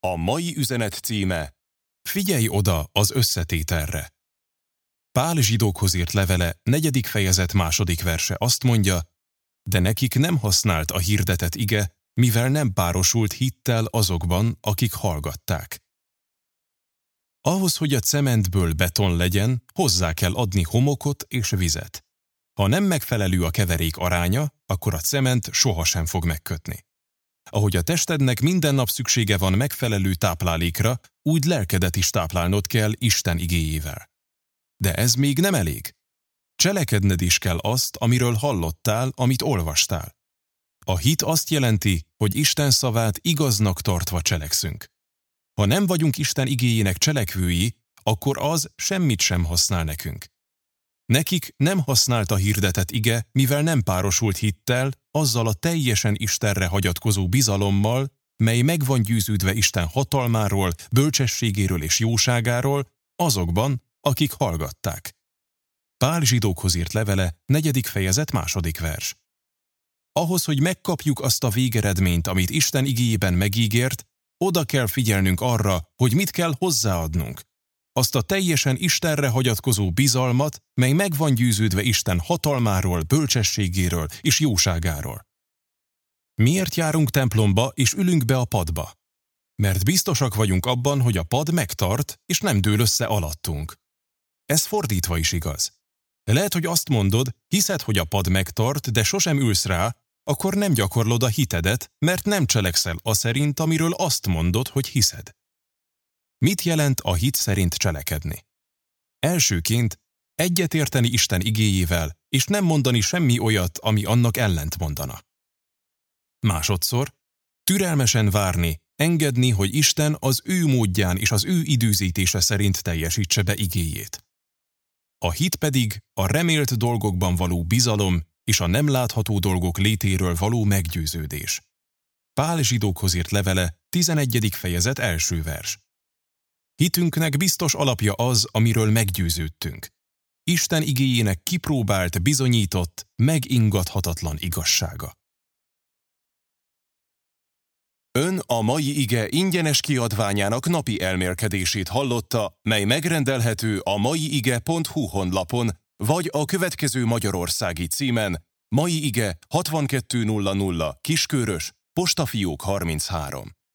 A mai üzenet címe: Figyelj oda az összetételre. Pál zsidókhoz írt levele 4. fejezet 2. verse azt mondja: de nekik nem használt a hirdetett ige, mivel nem párosult hittel azokban, akik hallgatták. Ahhoz, hogy a cementből beton legyen, hozzá kell adni homokot és vizet. Ha nem megfelelő a keverék aránya, akkor a cement sohasem fog megkötni. Ahogy a testednek minden nap szüksége van megfelelő táplálékra, úgy lelkedet is táplálnod kell Isten igéjével. De ez még nem elég. Cselekedned is kell azt, amiről hallottál, amit olvastál. A hit azt jelenti, hogy Isten szavát igaznak tartva cselekszünk. Ha nem vagyunk Isten igéjének cselekvői, akkor az semmit sem használ nekünk. Nekik nem használt a hirdetett ige, mivel nem párosult hittel, azzal a teljesen Istenre hagyatkozó bizalommal, mely meg van győződve Isten hatalmáról, bölcsességéről és jóságáról, azokban, akik hallgatták. Pál zsidókhoz írt levele, 4. fejezet 2. vers. Ahhoz, hogy megkapjuk azt a végeredményt, amit Isten igéjében megígért, oda kell figyelnünk arra, hogy mit kell hozzáadnunk. Azt a teljesen Istenre hagyatkozó bizalmat, mely meg van győződve Isten hatalmáról, bölcsességéről és jóságáról. Miért járunk templomba és ülünk be a padba? Mert biztosak vagyunk abban, hogy a pad megtart és nem dől össze alattunk. Ez fordítva is igaz. Lehet, hogy azt mondod, hiszed, hogy a pad megtart, de sosem ülsz rá, akkor nem gyakorlod a hitedet, mert nem cselekszel aszerint, amiről azt mondod, hogy hiszed. Mit jelent a hit szerint cselekedni? Elsőként egyetérteni Isten igéjével, és nem mondani semmi olyat, ami annak ellent mondana. Másodszor, türelmesen várni, engedni, hogy Isten az ő módján és az ő időzítése szerint teljesítse be igéjét. A hit pedig a remélt dolgokban való bizalom és a nem látható dolgok létéről való meggyőződés. Pál zsidókhoz írt levele, 11. fejezet 1. vers. Hitünknek biztos alapja az, amiről meggyőződtünk. Isten igéjének kipróbált, bizonyított, megingathatatlan igazsága. Ön a mai ige ingyenes kiadványának napi elmélkedését hallotta, mely megrendelhető a maiige.hu honlapon, vagy a következő magyarországi címen: Mai Ige 6200 Kiskörös, Postafiók 33.